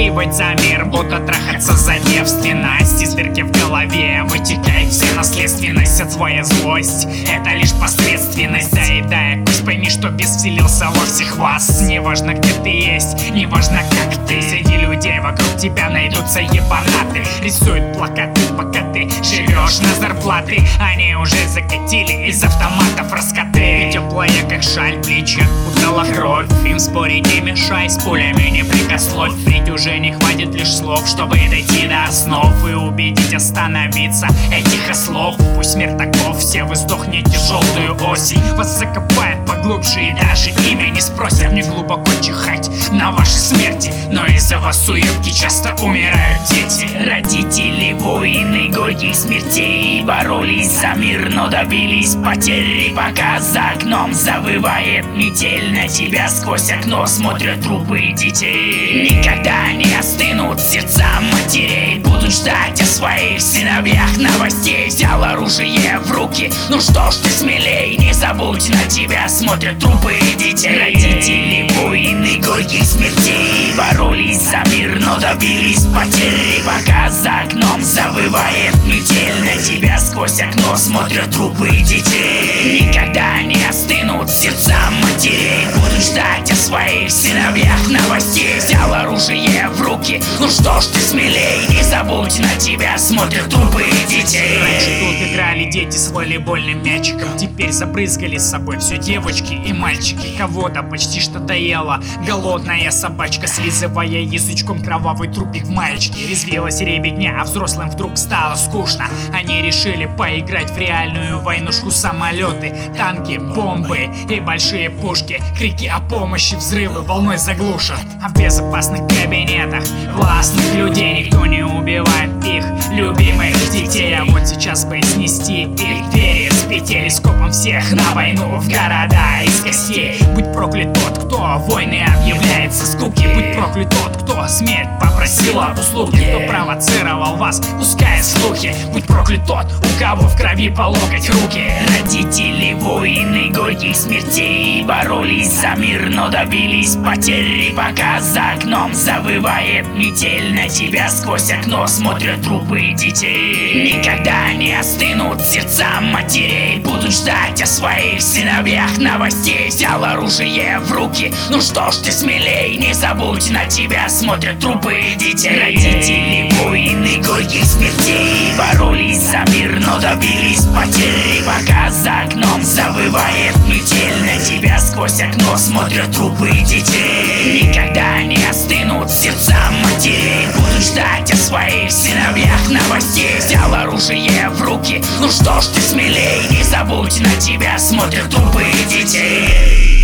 Выпивать за мир, будто трахаться за девственность. Из дырки в голове вытекает вся наследственность. А твоя злость — это лишь посредственность. Доедая кость, пойми, что бес вселился во всех вас. Неважно, где ты есть, неважно, как ты. Среди людей вокруг тебя найдутся ебанаты. Рисуют плакаты, пока ты живешь на зарплаты. Они уже закатили из автоматов раскаты. Теплая, как шаль, плечи удала кровь. Им спорить не мешай, с пулями не прикословь. Ведь уже не хватит лишь слов, чтобы дойти до основ и убедить остановиться этих ослов. Пусть мир таков, все вы сдохнете желтую осень. Вас закопают поглубже и даже имя не спросят. Мне глубоко чихать на ваши смерти, но из-за вас уебки часто умирают дети. Родители воины горьких смертей боролись за мир, но добились потери. Пока за окном завывает метель, на тебя сквозь окно смотрят трупы детей. Никогда не остынут сердца матерей, будут ждать о своих сыновьях новостей. Взял оружие в руки, ну что ж ты смелей, не забудь, на тебя смотрят трупы детей. Родители воины горьких смертей боролись за мир, но добились потери. Пока за окном завывает метель, на тебя сквозь окно смотрят трупы детей. Никогда не остынут сердца матерей, будут ждать о своих сыновьях новостей. Взял оружие в руки, ну что ж ты смелей, не забудь, на тебя смотрят трупы детей. Раньше тут играли дети с волейбольным мячиком, теперь забрызгали с собой все девочки и мальчики. Кого-то почти что доела голодная собачка, слизывая язычком кровавый трупик в маечке. Резвилась ребятня, а взрослым вдруг стало скучно. Они решили поиграть в реальную войнушку. Самолеты, танки, бомбы и большие пушки. Крики о помощи, взрывы волной заглушат. А в безопасных кабинетах властных людей никто не убивает их любимых детей. А вот сейчас бы снести их двери с телескопом всех на войну в города из костей. Будь проклят тот, кто войны объявляет со скуки. Будь проклят тот, кто смерть попросил об услуге, кто провоцировал вас, пуская слухи. Будь проклят тот, у кого в крови по локоть руки. Родители воины горьких смертей боролись за мир, но добились потери. Пока за окном завывает метель, на тебя сквозь окно смотрят трупы детей. Никогда не остынут сердца матерей, будут ждать о своих сыновьях новостей. Взял оружие в руки, ну что ж ты смелей, не забудь, на тебя смотрят трупы детей. Родители воины горьких смертей боролись за мир, но добились потери. Пока за окном завывает метель, на тебя сквозь окно смотрят трупы детей. Никогда не остынут сердца матерей, будут ждать о своих сыновьях новостей. Взял оружие в руки, ну что ж ты смелей, не забудь, на тебя смотрят трупы детей.